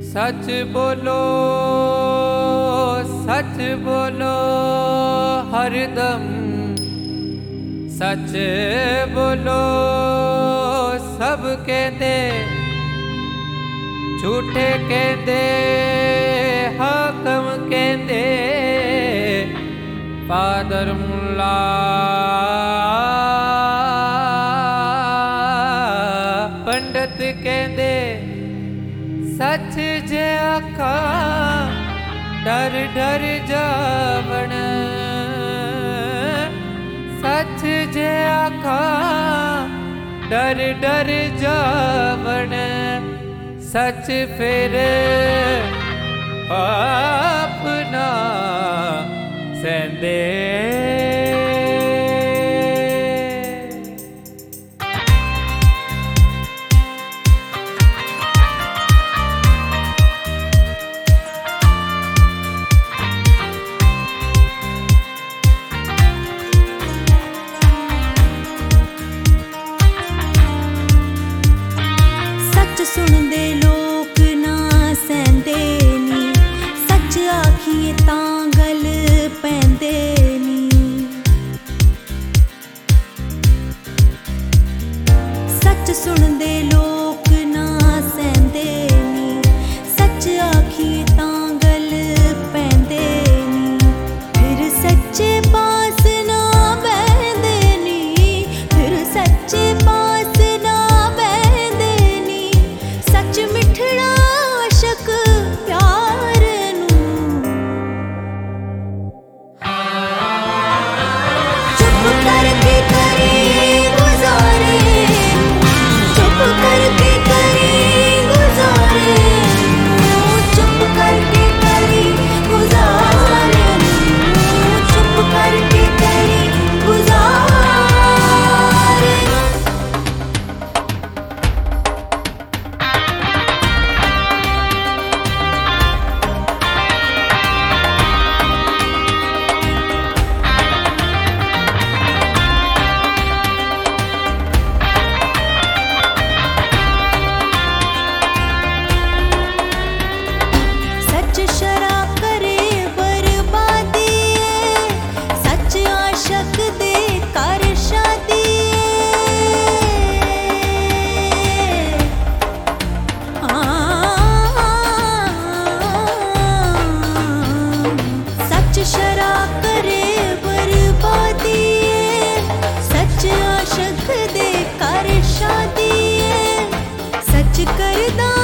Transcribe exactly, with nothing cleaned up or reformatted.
सच बोलो सच बोलो हरदम, सच बोलो सब कहते, झूठे कहते हाकम कहते, फादर मुल्ला पंडित कहते। सच जे आखा डर डर जावण, सच जे आखा डर डर जावण, सच फिर पाप ना सहंदे। सुनदे लोक ना सहंदे नी, सच आखिए तां गल पैंदे नी। सच सुनदे लोक ना सहंदे नी, सच आखिए तां गल पैंदे नी। फिर सच्चे पास ना बहंदे नी, फिर सच्चे पास ना बहंदे नी। सच मिठड़ा आशक प्यार नू, चुप करके करे गुजारे, चुप करके करे गुजारे, चुप करके करे गुजारे, चुप करके करे गुजारे। शराब करे बर्बादी, सच आशक दे कर शादी, सच करदा